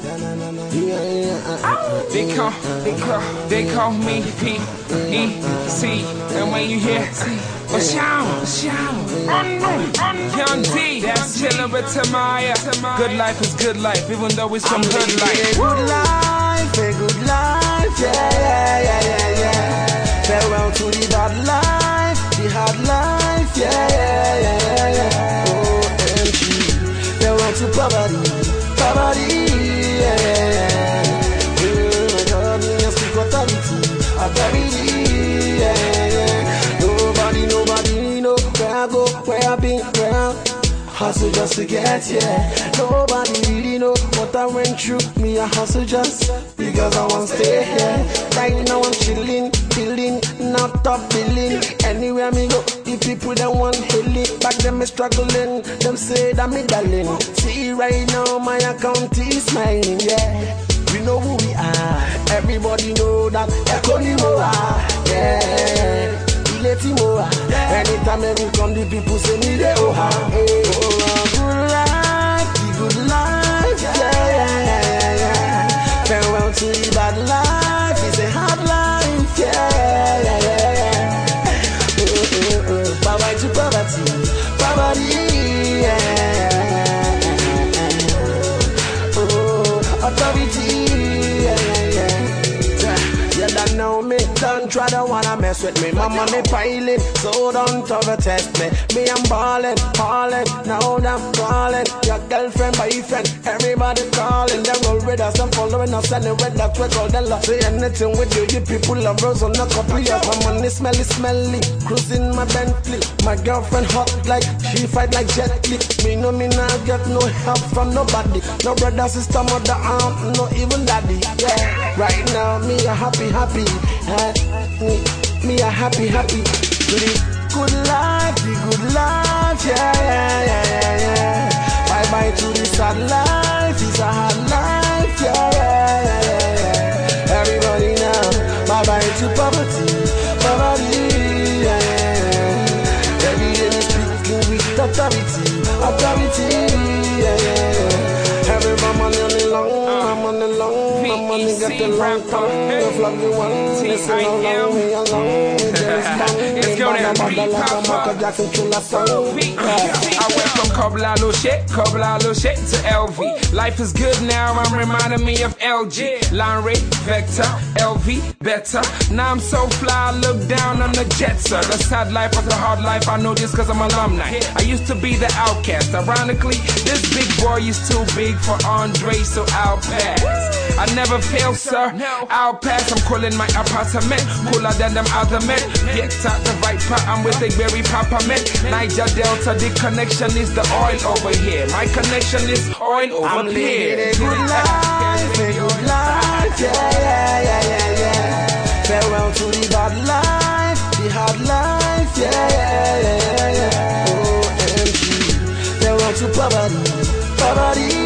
They call me P-E-C. And when you hear Young D, that's chillin' with Tamaya. Good life is good life, even though it's some hood life. A good life, yeah. Farewell to the bad life, the hard life, yeah. OMG, farewell to poverty, yeah. My God, me a speak authority, yeah. Nobody know where I go, where I been, where I hustle just to get here. Nobody really know what I went through. Me I hustle just because I want to stay here. Right now I'm chilling, not top billing. Anywhere me go, the people that want healing. Back then me struggling, them say that me darling. See right now my account is smiling, yeah. We know who we are, everybody know that Ekonimoa, yeah. Anytime every come the people say me they good life, yeah. Farewell to the bad life, it's a hard life, yeah. Bye-bye to poverty, yeah. Authority, yeah. You don't know me, don't try to wanna mess with me. Mama me piling, so don't over-test me. Me I'm ballin', now I'm calling. Your girlfriend, boyfriend, everybody calling. They roll with us and following us and they read that we call them love. Say anything with you people love rose on a copy of my money smelly. Cruising my Bentley, my girlfriend hot like, she fight like Jet Li. Me not get no help from nobody. No brother, sister, mother, aunt, no even daddy, yeah. Right now, me a happy, me a happy. To the good life, yeah. Bye to the sad life, it's a hard life, yeah. Everybody now, bye to poverty, yeah. Every day we speaking with authority, yeah. Every money long, my money got the long tongue. The flog you want, listen along, me along. Let's go there, Michael Jackson, chula song. I went from Koblalo shit to LV. Life is good now, I'm reminding me of LG. Line Vector, LV, better. Now I'm so fly, I look down on the Jetser. The sad life of the hard life, I know this cause I'm alumni. I used to be the outcast. Ironically, this big boy is too big for Andre, so I'll pass. I never fail, sir. I'll pass. I'm calling my apartment cooler than them other men. Get out the right part. I'm with a berry papa man. Niger Delta, the connection is the oil over here. My connection is oil over here. A good life, yeah. Farewell to the bad life, the hard life, yeah. OMG, farewell to poverty.